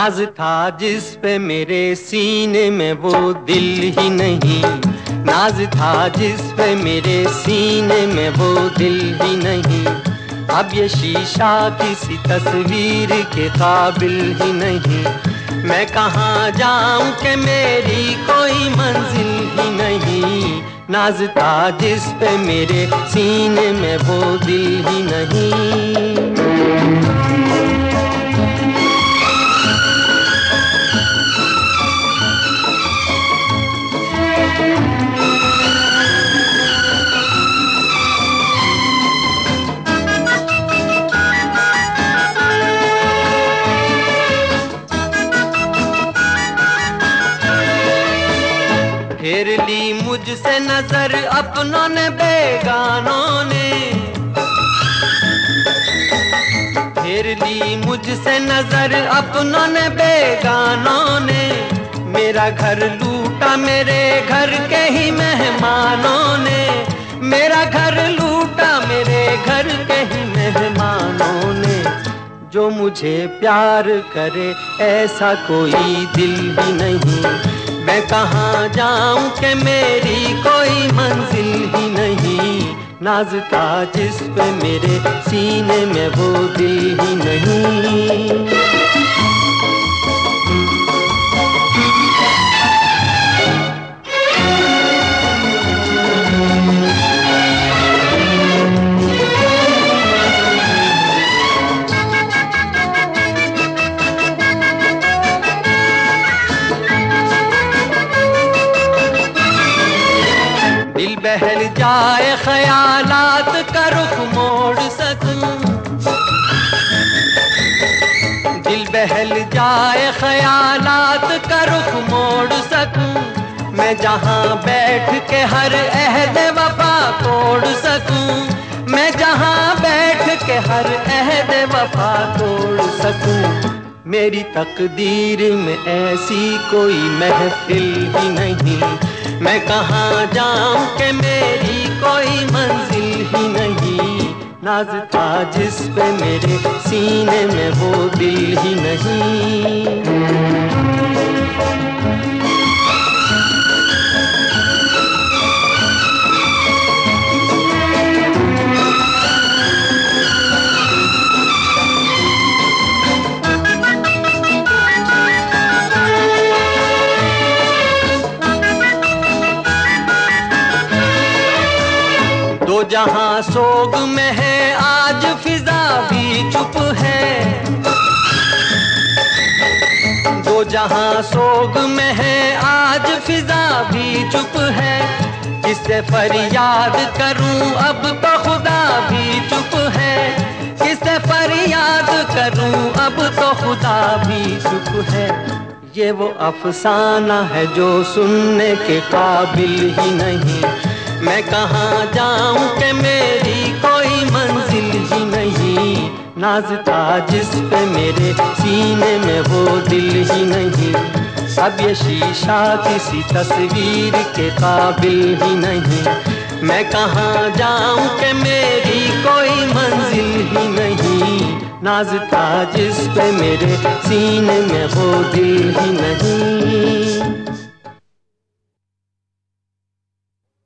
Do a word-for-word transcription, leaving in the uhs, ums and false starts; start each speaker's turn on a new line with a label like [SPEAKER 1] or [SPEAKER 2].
[SPEAKER 1] नाज था जिस पे मेरे सीने में वो दिल ही नहीं, नाज था जिस पे मेरे सीने में वो दिल ही नहीं। अब ये शीशा किसी तस्वीर के काबिल ही नहीं। मैं कहाँ जाऊं कि मेरी कोई मंजिल ही नहीं। नाज था जिस पे मेरे सीने में वो दिल ही नहीं। फेर ली मुझसे नजर अपनों ने बेगानों ने, फेर ली मुझसे नजर अपनों ने बेगानों ने। मेरा घर लूटा मेरे घर के ही मेहमानों ने, मेरा घर लूटा मेरे घर के ही मेहमानों ने। जो मुझे प्यार करे ऐसा कोई दिल ही नहीं। मैं कहाँ जाऊं कि मेरी कोई मंजिल ही नहीं। नाज था जिस पे मेरे सीने में वो दिल ही नहीं। दिल बहल जाए ख्यालात का रुख मोड़ सकूं, दिल बहल जाए ख्यालात का रुख मोड़ सकूं। मैं जहां बैठ के हर अहद वफा तोड़ सकूं, मैं जहां बैठ के हर अहद वफा तोड़ सकूं। मेरी तकदीर में ऐसी कोई महफिल ही नहीं। मैं कहाँ जाऊं कि मेरी कोई मंजिल ही नहीं। नाज था जिस पे मेरे सीने में वो दिल ही नहीं। दो जहां सोग में है आज फिजा भी चुप है, दो जहां सोग में है आज फिजा भी चुप है। किससे फरियाद करूं अब तो खुदा भी चुप है, किससे फरियाद करूं अब तो खुदा भी चुप है। ये वो अफसाना है जो सुनने के काबिल ही नहीं। मैं कहाँ जाऊं कि मेरी कोई मंजिल ही नहीं। नाज था जिस पे मेरे सीने में वो दिल ही नहीं। अब ये शीशा किसी तस्वीर के काबिल ही नहीं। मैं कहाँ जाऊं कि मेरी कोई मंजिल ही नहीं। नाज था जिस पे मेरे सीने में वो दिल ही नहीं।